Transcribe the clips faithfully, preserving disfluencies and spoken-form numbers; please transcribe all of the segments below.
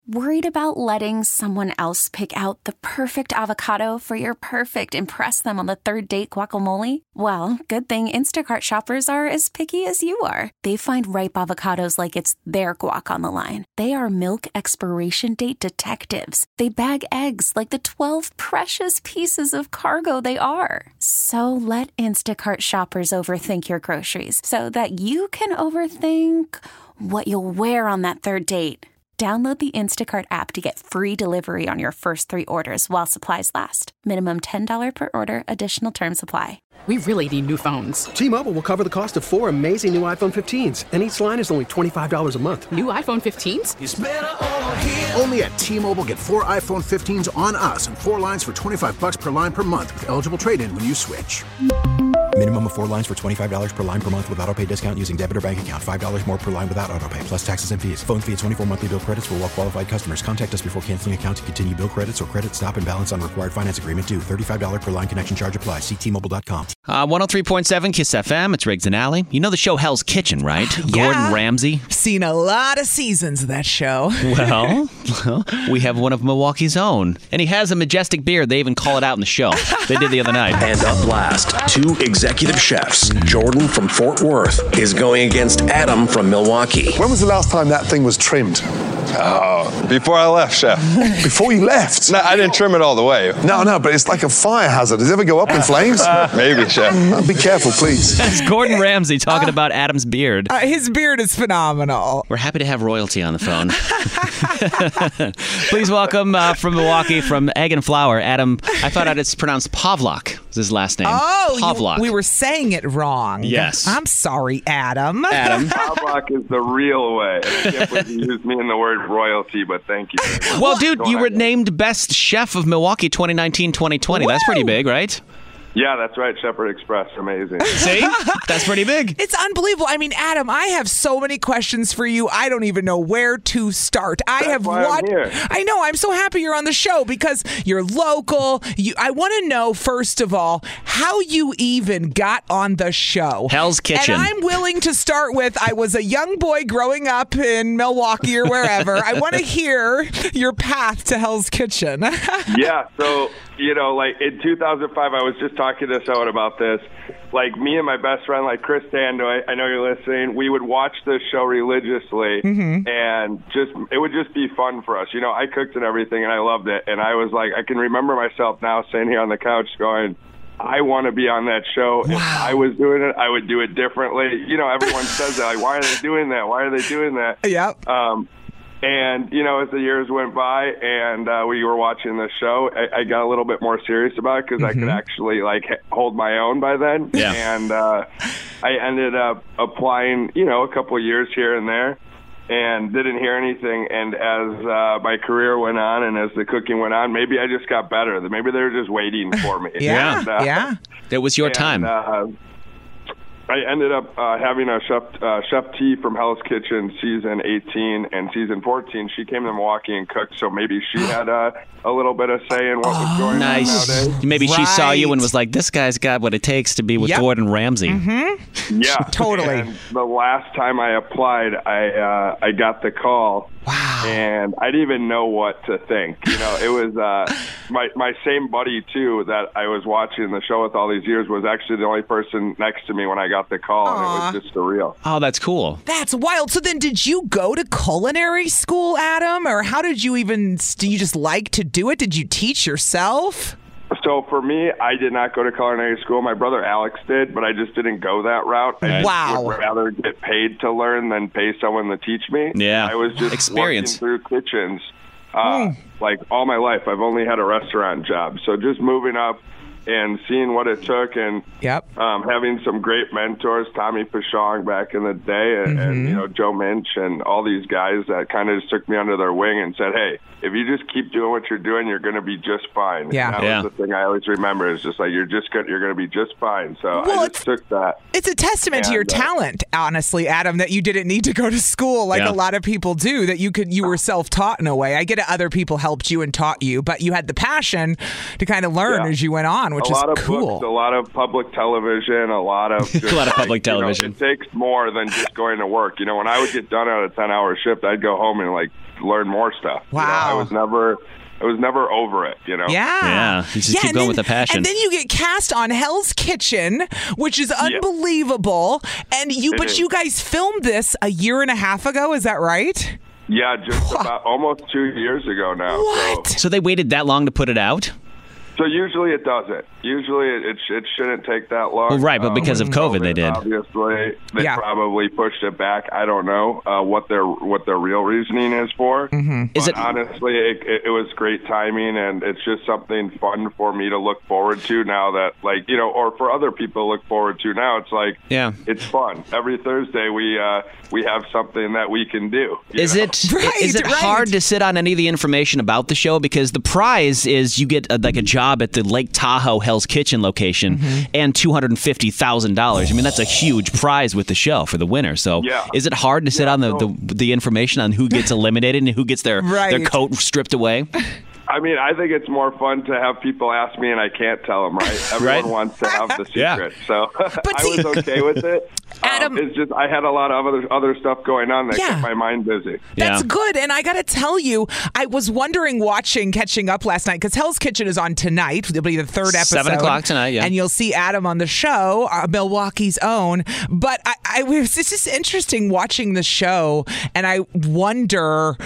Worried about letting someone else pick out the perfect avocado for your perfect impress them on the third date guacamole? Well, good thing Instacart shoppers are as picky as you are. They find ripe avocados like it's their guac on the line. They are milk expiration date detectives. They bag eggs like the twelve precious pieces of cargo they are. So let Instacart shoppers overthink your groceries so that you can overthink what you'll wear on that third date. Download the Instacart app to get free delivery on your first three orders while supplies last. Minimum ten dollars per order. Additional terms apply. We really need new phones. T-Mobile will cover the cost of four amazing new iPhone fifteens, and each line is only twenty-five dollars a month. New iPhone fifteens? It's better over here. Only at T-Mobile, get four iPhone fifteens on us and four lines for twenty-five dollars per line per month with eligible trade-in when you switch. Minimum of four lines for twenty-five dollars per line per month with autopay discount using debit or bank account. five dollars more per line without autopay, plus taxes and fees. Phone fee at twenty-four monthly bill credits for well-qualified customers. Contact us before canceling account to continue bill credits or credit stop and balance on required finance agreement due. thirty-five dollars per line connection charge applies. See T Mobile dot com. Uh, one oh three point seven Kiss F M. It's Riggs and Alley. You know the show Hell's Kitchen, right? Gordon Ramsay. Seen a lot of seasons of that show. Well, well, we have one of Milwaukee's own. And he has a majestic beard. They even call it out in the show. They did the other night. And up last, two executive chefs. Jordan from Fort Worth is going against Adam from Milwaukee. When was the last time that thing was trimmed? Oh, before I left, chef. Before you left? No, I didn't trim it all the way. No, no, but it's like a fire hazard. Does it ever go up in flames? Maybe, chef. Uh, be careful, please. That's Gordon Ramsay talking uh, about Adam's beard. Uh, his beard is phenomenal. We're happy to have royalty on the phone. Please welcome uh, from Milwaukee, from Egg and Flour, Adam. I thought it's pronounced Pavlak. Is his last name? Oh, Pavlak. You, we were saying it wrong. Yes. I'm sorry, Adam. Adam. Pavlak is the real way. I can't believe you used me in the word royalty, but thank you. Well, dude, you were named Best Chef of Milwaukee twenty nineteen twenty twenty. Woo! That's pretty big, right? Yeah, that's right. Shepherd Express. Amazing. See? That's pretty big. It's unbelievable. I mean, Adam, I have so many questions for you. I don't even know where to start. I that's have why watched. I'm here. I know. I'm so happy you're on the show because you're local. You, I want to know, first of all, how you even got on the show. Hell's Kitchen. And I'm willing to start with, I was a young boy growing up in Milwaukee or wherever. I want to hear your path to Hell's Kitchen. Yeah. So, you know, like in two thousand five, I was just talking to someone about this. Like me and my best friend, like Chris Dandoy, I know you're listening, we would watch this show religiously, mm-hmm. and just it would just be fun for us. You know, I cooked and everything, and I loved it. And I was like, I can remember myself now sitting here on the couch going, I want to be on that show. Wow. If I was doing it, I would do it differently. You know, everyone says that. Like, why are they doing that? Why are they doing that? Yep. Um, And, you know, as the years went by and uh, we were watching the show, I, I got a little bit more serious about it because mm-hmm. I could actually, like, hold my own by then. Yeah. And uh, I ended up applying, you know, a couple of years here and there and didn't hear anything. And as uh, my career went on and as the cooking went on, maybe I just got better. Maybe they were just waiting for me. yeah, and, uh, yeah. It was your and, time. Uh, I ended up uh, having a chef, uh, Chef T from Hell's Kitchen season eighteen and season fourteen. She came to Milwaukee and cooked, so maybe she had uh, a little bit of say in what was oh, going nice. on nowadays. Maybe right. she saw you and was like, this guy's got what it takes to be with yep. Gordon Ramsay. Mm-hmm. Yeah. Totally. And the last time I applied, I uh, I got the call. Wow. And I didn't even know what to think. You know, it was uh, my my same buddy, too, that I was watching the show with all these years was actually the only person next to me when I got the call. Aww. And it was just surreal. Oh, that's cool. That's wild. So then did you go to culinary school, Adam? Or how did you even, do you just like to do it? Did you teach yourself? So for me, I did not go to culinary school. My brother Alex did, but I just didn't go that route. I wow. would rather get paid to learn than pay someone to teach me. Yeah. I was just Experience. working through kitchens uh, mm. like all my life. I've only had a restaurant job. So just moving up and seeing what it took and yep. um, having some great mentors, Tommy Pashong back in the day and, mm-hmm. and, you know, Joe Minch and all these guys that kind of just took me under their wing and said, hey, if you just keep doing what you're doing, you're going to be just fine. Yeah. And that yeah. was the thing I always remember is just like, you're just good, you're going to be just fine. So well, I just took that. It's a testament and, to your uh, talent, honestly, Adam, that you didn't need to go to school like yeah. a lot of people do, that you could, you were self-taught in a way. I get it, other people helped you and taught you, but you had the passion to kind of learn Yeah. as you went on, which a is lot of cool. Books, a lot of public television, a lot of just, a lot of public like, television. You know, it takes more than just going to work. You know, when I would get done on a ten-hour shift, I'd go home and like learn more stuff. Wow. You know, I was never. I was never over it, you know? Yeah. Yeah. You just yeah, keep going then, with the passion. And then you get cast on Hell's Kitchen, which is unbelievable. Yeah. And you, it but is. you guys filmed this a year and a half ago. Is that right? Yeah, just about almost two years ago now. What? So, So they waited that long to put it out? so usually it doesn't. Usually it it, sh- it shouldn't take that long. Well, right, but because of COVID, they did. Obviously, they Yeah. probably pushed it back. I don't know uh, what their what their real reasoning is for. Mm-hmm. But Is it- honestly, it, it, it was great timing, and it's just something fun for me to look forward to now that, like, you know, or for other people to look forward to now. It's like, Yeah. it's fun. Every Thursday we uh, we have something that we can do. you Is know? it Right, is it right. hard to sit on any of the information about the show? Because the prize is you get a, like a job at the Lake Tahoe Hell's Kitchen location and two hundred fifty thousand dollars. I mean, that's a huge prize with the show for the winner. So Yeah. is it hard to sit Yeah, on the, so- the the information on who gets eliminated and who gets their, Right. their coat stripped away? I mean, I think it's more fun to have people ask me and I can't tell them, right? Everyone Right. wants to have the Yeah. secret. So I see- was okay with it. Adam- um, it's just I had a lot of other other stuff going on that Yeah. kept my mind busy. That's Yeah. good. And I got to tell you, I was wondering, watching, catching up last night, because Hell's Kitchen is on tonight. It'll be the third episode. Seven o'clock tonight, yeah. And you'll see Adam on the show, uh, Milwaukee's own. But I, I was, it's just interesting watching the show, and I wonder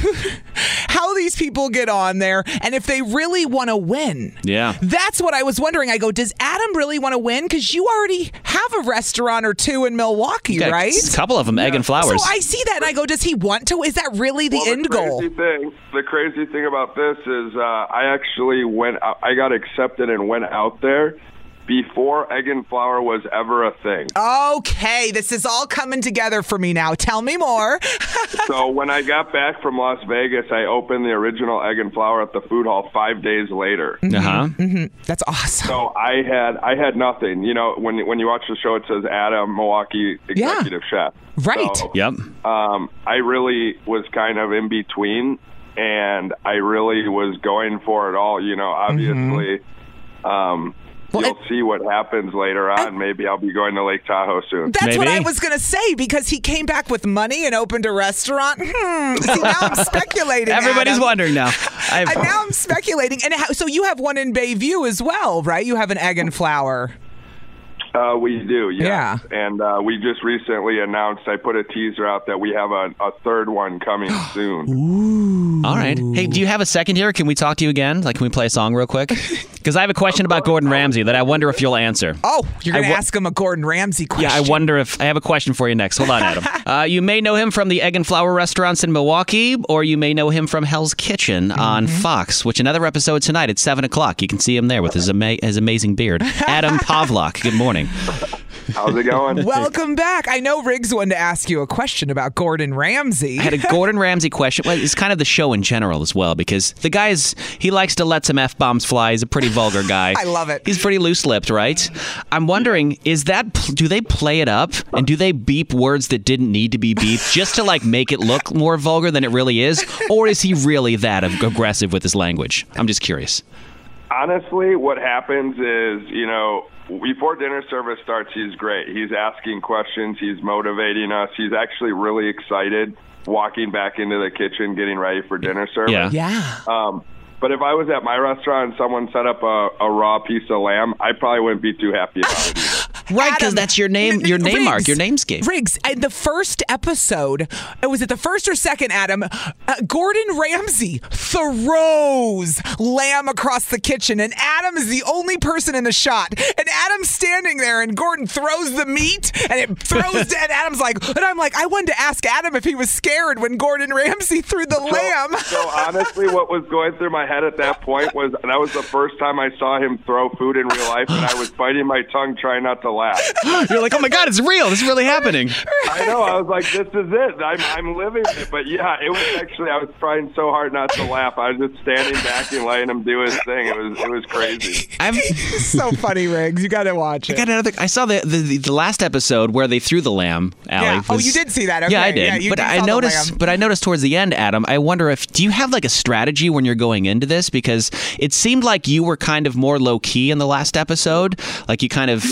how these people get on there and if they really want to win. Yeah. That's what I was wondering. I go, does Adam really want to win? Because you already have a restaurant or two in Milwaukee, Got a right? couple of them, Egg and Flowers. So I see that and I go, does he want to? Is that really the Well, end the goal? crazy thing, the crazy thing about this is, uh, I actually went. I got accepted and went out there before Egg and Flour was ever a thing. Okay, this is all coming together for me now. Tell me more. So when I got back from Las Vegas, I opened the original Egg and Flour at the food hall five days later. Uh-huh. That's awesome. So I had I had nothing. You know, when when you watch the show, it says Adam, Milwaukee executive chef. Right. So, Yep. um, I really was kind of in between, and I really was going for it all. You know, obviously, um, Well, you'll it- see what happens later on. Maybe I'll be going to Lake Tahoe soon. That's what I Maybe. was going to say, because he came back with money and opened a restaurant. Hmm. See, now I'm speculating. Everybody's Adam. wondering now. I've, And now I'm speculating. And how, so you have one in Bayview as well, right? You have an Egg and Flour. Uh, we do, yes. Yeah. And uh, we just recently announced, I put a teaser out that we have a, a third one coming soon. All right. Hey, do you have a second here? Can we talk to you again? Like, can we play a song real quick? Because I have a question about Gordon Ramsay that I wonder if you'll answer. Oh, you're going I to wa- ask him a Gordon Ramsay question. Yeah, I wonder if I have a question for you next. Hold on, Adam. Uh, you may know him from the Egg and Flour restaurants in Milwaukee, or you may know him from Hell's Kitchen on Fox, which another episode tonight at seven o'clock. You can see him there with his, ama- his amazing beard. Adam Pavlak, good morning. How's it going? Welcome back. I know Riggs wanted to ask you a question about Gordon Ramsay. I had a Gordon Ramsay question. Well, it's kind of the show in general as well, because the guy's, he likes to let some F-bombs fly. He's a pretty vulgar guy. I love it. He's pretty loose-lipped, right? I'm wondering, is that, do they play it up? And do they beep words that didn't need to be beeped just to, like, make it look more vulgar than it really is? Or is he really that ag- aggressive with his language? I'm just curious. Honestly, what happens is, you know, before dinner service starts, he's great. He's asking questions. He's motivating us. He's actually really excited walking back into the kitchen, getting ready for dinner service. Yeah. Yeah. Um, but if I was at my restaurant and someone set up a, a raw piece of lamb, I probably wouldn't be too happy about it either. Right, because Adam, that's your name, your name Riggs, mark, your namescape. Riggs, in the first episode, uh, was it the first or second, Adam? Uh, Gordon Ramsay throws lamb across the kitchen, and Adam is the only person in the shot. And Adam's standing there, and Gordon throws the meat, and it throws, and Adam's like, and I'm like, I wanted to ask Adam if he was scared when Gordon Ramsay threw the lamb. So honestly, what was going through my head at that point was that was the first time I saw him throw food in real life, and I was biting my tongue trying not to laugh. You're like, oh my God, it's real. This is really happening. I know. I was like, this is it. I'm, I'm living it. But yeah, it was actually, I was trying so hard not to laugh. I was just standing back and letting him do his thing. It was, it was crazy. I'm So funny, Riggs. You got to watch I it. got another. I saw the, the the last episode where they threw the lamb. Allie, Yeah. Oh, was- you did see that. Okay. Yeah, I did. Yeah, you but did I saw the noticed. lamb. But I noticed towards the end, Adam. I wonder if do you have like a strategy when you're going into this, because it seemed like you were kind of more low key in the last episode. Like you kind of Yeah. kept to your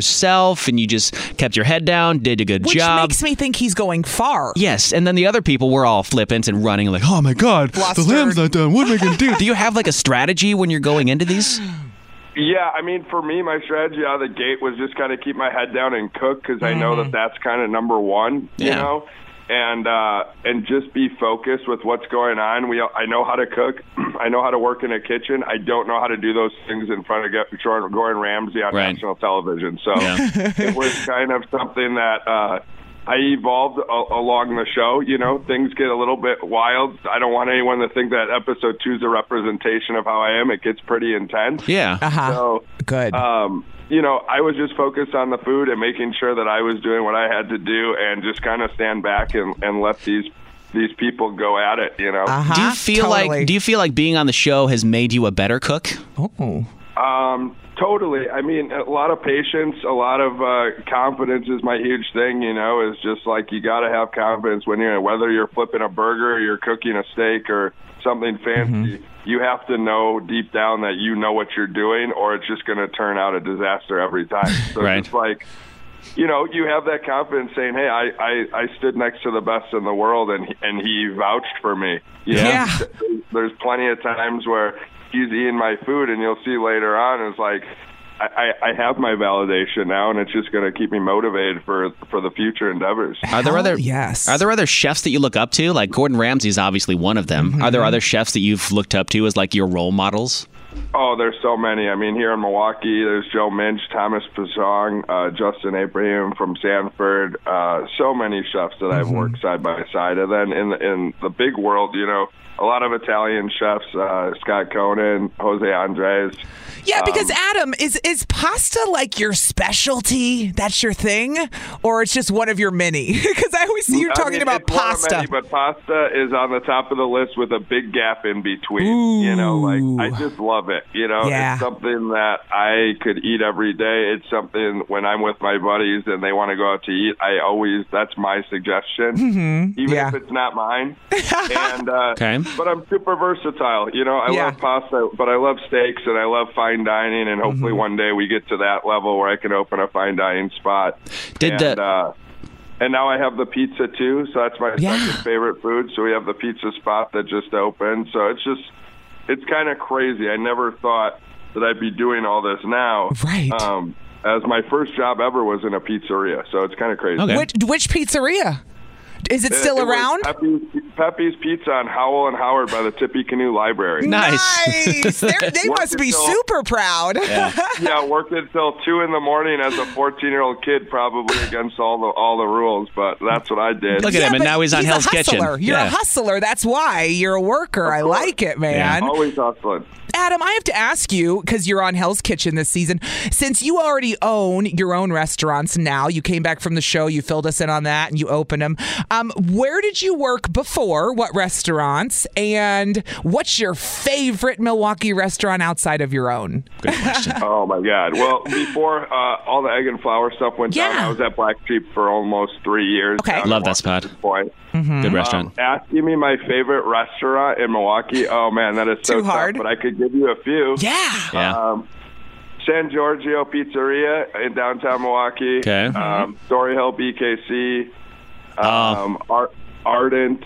yourself and you just kept your head down, did a good Which job. makes me think he's going far. Yes, and then the other people were all flippant and running like, oh my God, Flustered. the lamb's not done. What am I going to do? Do you have like a strategy when you're going into these? Yeah, I mean, for me, my strategy out of the gate was just kind of keep my head down and cook because I know that that's kind of number one, you Yeah. know, and uh, and just be focused with what's going on. We, I know how to cook. I know how to work in a kitchen. I don't know how to do those things in front of Gordon Ramsay on Right. national television. So Yeah. it was kind of something that uh, I evolved a- along the show. You know, things get a little bit wild. I don't want anyone to think that episode two is a representation of how I am. It gets pretty intense. Yeah. Uh-huh. So, Good. um, you know, I was just focused on the food and making sure that I was doing what I had to do and just kind of stand back and, and let these these people go at it, you know. Uh-huh. Do you feel Totally. like do you feel like being on the show has made you a better cook? Oh. Um, totally. I mean, a lot of patience, a lot of uh, confidence is my huge thing, you know, is just like you got to have confidence when you're, whether you're flipping a burger or you're cooking a steak or something fancy, Mm-hmm. you have to know deep down that you know what you're doing or it's just going to turn out a disaster every time. So Right. it's just like, you know, you have that confidence saying, hey, I, I, I stood next to the best in the world and he, and he vouched for me. You know? Yeah. There's plenty of times where he's eating my food and you'll see later on it's like, I, I have my validation now, and it's just going to keep me motivated for for the future endeavors. Are there Hell other yes. Are there other chefs that you look up to? Like Gordon Ramsay is obviously one of them. Are there other chefs that you've looked up to as like your role models? Oh, there's so many. I mean, here in Milwaukee, there's Joe Minch, Thomas Pazong, uh, Justin Abraham from Sanford. Uh, so many chefs that I've worked side by side. And then in the, in the big world, you know, a lot of Italian chefs, uh, Scott Conan, Jose Andres. Yeah, because Um, Adam, is is pasta like your specialty? That's your thing, or it's just one of your many? Because I always see you I talking mean, about it's one of pasta. many, but pasta is on the top of the list with a big gap in between. You know, like I just love it. You know, Yeah. it's something that I could eat every day. It's something when I'm with my buddies and they want to go out to eat. I always that's my suggestion, Mm-hmm. even Yeah. if it's not mine. and uh, Okay. but I'm super versatile. You know, I Yeah. love pasta, but I love steaks and I love fine dining. And hopefully Mm-hmm. one day we get to that level where I can open a fine dining spot. Did and, the- uh, and now I have the pizza too, so that's my Yeah. second favorite food. So we have the pizza spot that just opened. So it's just, it's kind of crazy. I never thought that I'd be doing all this now. Right. Um, as my first job ever was in a pizzeria, so it's kind of crazy. Okay. Which which pizzeria? Is it still It was around? Pepe's, Pepe's Pizza on Howell and Howard by the Tippecanoe Library. Nice. Nice. They're- they Worked must be until- super proud. Yeah, worked until two in the morning as a fourteen-year-old kid, probably against all the all the rules. But that's what I did. Look at Yeah, him, and but now he's on a Hell's Kitchen. hustler. You're Yeah. a hustler. That's why you're a worker. I like it, man. Always hustling. Adam, I have to ask you, because you're on Hell's Kitchen this season, since you already own your own restaurants now, you came back from the show, you filled us in on that, and you opened them. Um, where did you work before? What restaurants? And what's your favorite Milwaukee restaurant outside of your own? Good question. Oh my God! Well, before uh, all the egg and flour stuff went down, Yeah. I was at Black Sheep for almost three years. Okay. down in Love that spot. Washington Point. Good restaurant. Um, asking me my favorite restaurant in Milwaukee. Oh man, that is so Too hard? tough. But I could give you a few. Yeah. Yeah. Um, San Giorgio Pizzeria in downtown Milwaukee. Okay. Um, Story Hill B K C. Oh. Um, Ar- Ardent.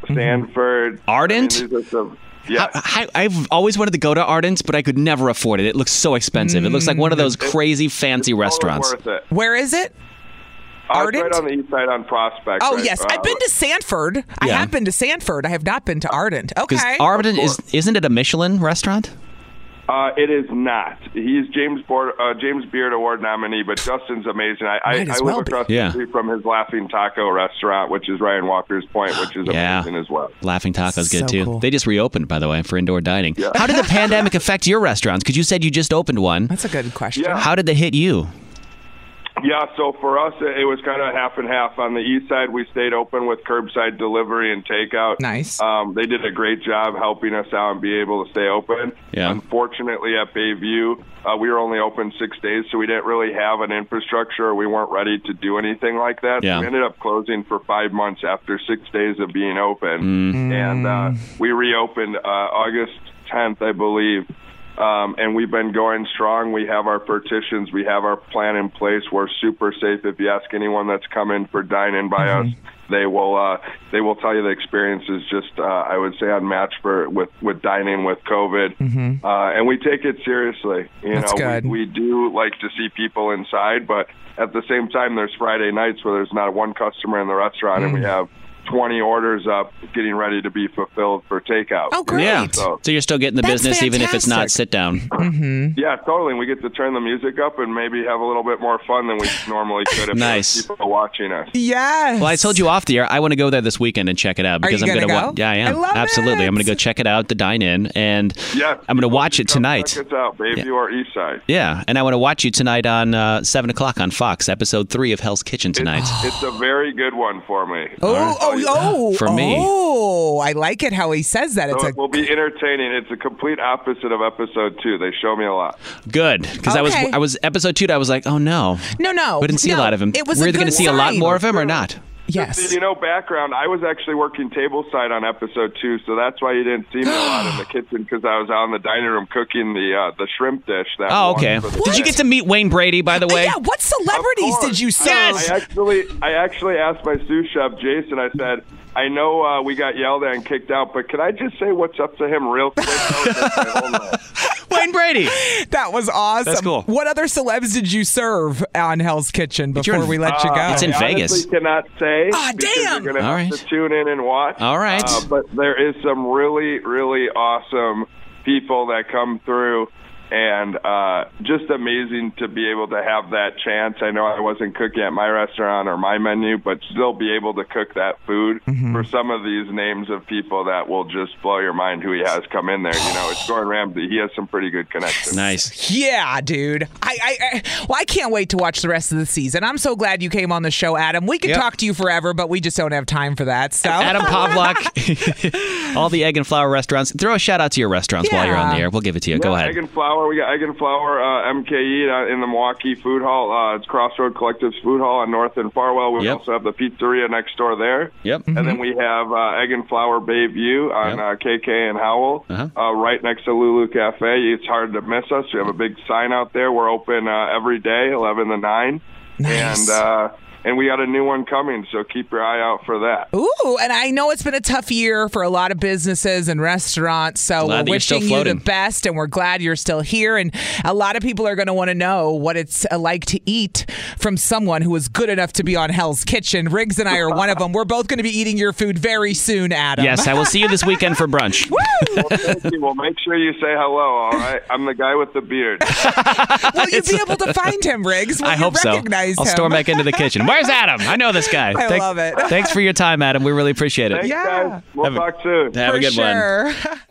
Sanford. Ardent? I mean, these are some- yeah. I, I, I've always wanted to go to Ardent, but I could never afford it. It looks so expensive. It looks like one of those crazy fancy Totally restaurants. worth it. Where is it? Uh, it's Ardent? right on the east side on Prospect. Oh, right? yes. Uh, I've been to Sanford. I Yeah. have been to Sanford. I have not been to Ardent. Because Okay. Ardent is isn't it a Michelin restaurant? Uh, it is not. He's James Board, uh, James Beard Award nominee, but Justin's amazing. I, I, Might I as live well be. across Yeah. the street from his Laughing Taco restaurant, which is Ryan Walker's Point, which is Yeah. amazing as well. Laughing Taco's So good too. cool. They just reopened, by the way, for indoor dining. How did the pandemic affect your restaurants? Because you said you just opened one. That's a good question. Yeah. How did they hit you? Yeah, so for us, it was kind of half and half. On the east side, we stayed open with curbside delivery and takeout. Nice. Um, they did a great job helping us out and be able to stay open. Yeah. Unfortunately, at Bayview, uh, we were only open six days, so we didn't really have an infrastructure. We weren't ready to do anything like that. Yeah. We ended up closing for five months after six days of being open. Mm. And uh, we reopened uh, August tenth, I believe. Um, and we've been going strong. We have our partitions. We have our plan in place. We're super safe. If you ask anyone that's come in for dine-in by mm-hmm. us, they will uh, they will tell you the experience is just, uh, I would say, unmatched for with, with dining with COVID. Mm-hmm. Uh, and we take it seriously. You that's know, good. We, we do like to see people inside, but at the same time, there's Friday nights where there's not one customer in the restaurant, mm. and we have twenty orders up getting ready to be fulfilled for takeout. Oh, great. Yeah. So, so you're still getting the That's business fantastic. even if it's not sit down. Mm-hmm. Yeah, totally. We get to turn the music up and maybe have a little bit more fun than we normally could if nice. there were people watching us. Yes. Well, I told you off the air, I want to go there this weekend and check it out. Because Are you I'm gonna gonna go? Wa- yeah, I am. I love Absolutely. it. I'm going to go check it out, the dine-in, and yes, I'm going to watch it tonight. Check us out, Bayview yeah. or Eastside. Yeah, and I want to watch you tonight on uh, seven o'clock on Fox, episode three of Hell's Kitchen tonight. It's, it's a very good one for me. Oh, right. oh, oh. For me. Oh. Oh, I like it how he says that. It's so a... it will be entertaining. It's a complete opposite of episode two. They show me a lot. Good, because okay. I was I was episode two. I was like, oh no, no, no, we didn't see no. a lot of him. It was We're a going to see sign. a lot more of him or not? Yes. You know, background, I was actually working tableside on episode two, so that's why you didn't see me a lot in the kitchen, because I was out in the dining room cooking the uh, the shrimp dish. That oh, okay. Did you get to meet Wayne Brady, by the way? Yeah, what celebrities did you serve? I, I actually, I actually asked my sous chef, Jason, I said, I know uh, we got yelled at and kicked out, but can I just say what's up to him real quick? Wayne Brady. That was awesome. That's cool. What other celebs did you serve on Hell's Kitchen before in, we let you go? It's in I Vegas. honestly cannot say. Ah, damn. You're going to have right. to tune in and watch. All right. Uh, but there is some really, really awesome people that come through. And uh, just amazing to be able to have that chance. I know I wasn't cooking at my restaurant or my menu, but still be able to cook that food mm-hmm. for some of these names of people that will just blow your mind who he has come in there. You know, it's Gordon Ramsay. He has some pretty good connections. Nice. Yeah, dude. I, I, I well, I can't wait to watch the rest of the season. I'm so glad you came on the show, Adam. We could yep. talk to you forever, but we just don't have time for that. So Adam Pavlak, all the Egg and Flour restaurants. Throw a shout out to your restaurants yeah. while you're on the air. We'll give it to you. Yeah, Go ahead. Egg and Flour. We got Egg and Flour, uh, M K E in the Milwaukee Food Hall. Uh, it's Crossroad Collective's Food Hall on North and Farwell. We yep. also have the pizzeria next door there. Yep. And mm-hmm. then we have uh, Egg and Flour Bayview on yep. uh, K K and Howell, uh-huh. uh, right next to Lulu Cafe. It's hard to miss us. We have a big sign out there. We're open uh, every day, eleven to nine. Nice. And uh, and we got a new one coming, so keep your eye out for that. Ooh, and I know it's been a tough year for a lot of businesses and restaurants, so glad we're wishing you the best, and we're glad you're still here. And a lot of people are going to want to know what it's like to eat from someone who is good enough to be on Hell's Kitchen. Riggs and I are one of them. We're both going to be eating your food very soon, Adam. Yes, I will see you this weekend for brunch. Woo! Well, thank you. Well, make sure you say hello, all right? I'm the guy with the beard. Will you be able to find him, Riggs? Will I you hope so. recognize I'll him? storm back into the kitchen. Where's Adam? I know this guy. I Thank- love it. Thanks for your time, Adam. We really appreciate it. Thanks, Yeah. guys. We'll Have a- talk soon. Have For a good sure. one.